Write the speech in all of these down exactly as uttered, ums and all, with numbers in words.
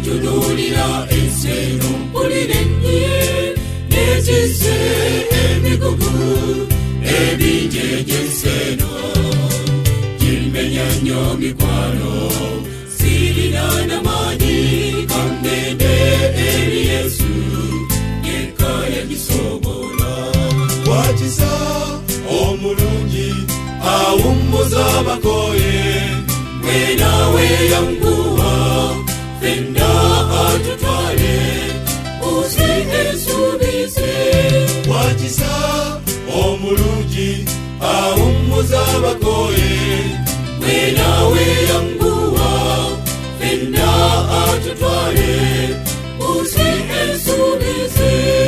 tunulira ensero ulirenye nekize emigugu ebijejeseno jimenya nyo mikwano sirina na maji kandende eri Yesu yekaya gisobola wakiza omulungi awummuza bakoye wenawe yanguwa fenda atutwale usiesubize wakiza omulungi awummuza bakoye wenawe yanguwa fenda atutwale usiesubize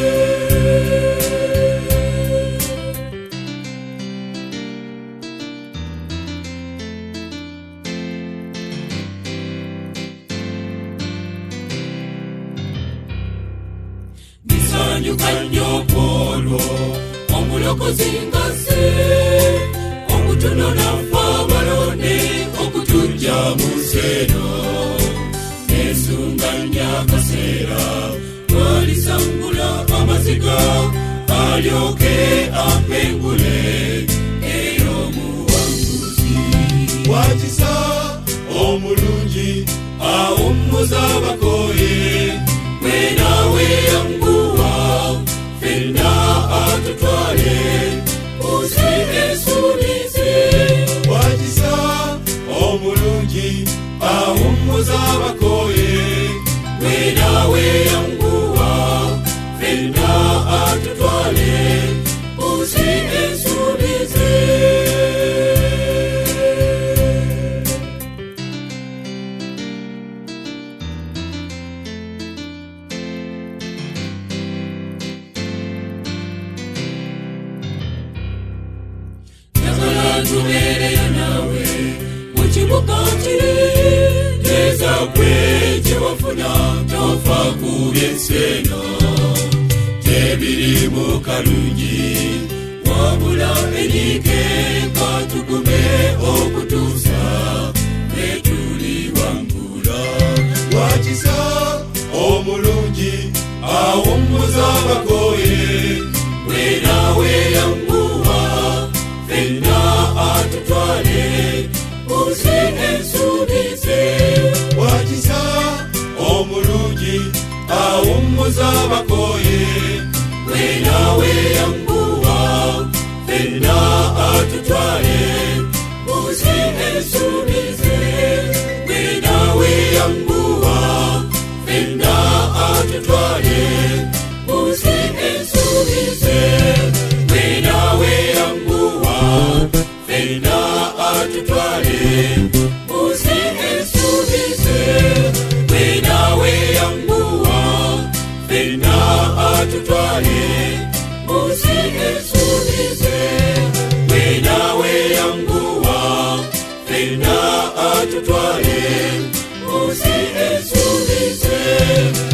Nyukanyo polo omulokozi ngase okutunona fabalone okutujja museno nesunganya kasera walisangula amaziga alyoke apengule eyo muwanguzi wakiza omulungi awummuza bakoye wenawe yanguwa fenda atutwale usiesubize wakiza omulungi awummuza bakoye wenawe yanguwa fenda atutwale usiesubize tubereyo nawe mukibukatire neza kweje wafuna tofa kubyenseno tebiri mu kalungi wabula enike katugume okutusa netuli wangula wakiza omulungi awummuza bakoye wenawe yanguwa fenda atutwale usiesubize wakiza omulungi awummuza bakoye wenawe yanguwa fenda atutwale usiesubize wenawe yanguwa fenda atutwale usiesubize wenawe yanguwa fenda atutwale usiesubize wenawe yanguwa fenda atutwale usiesubize wenawe yanguwa fenda atutwale usiesubize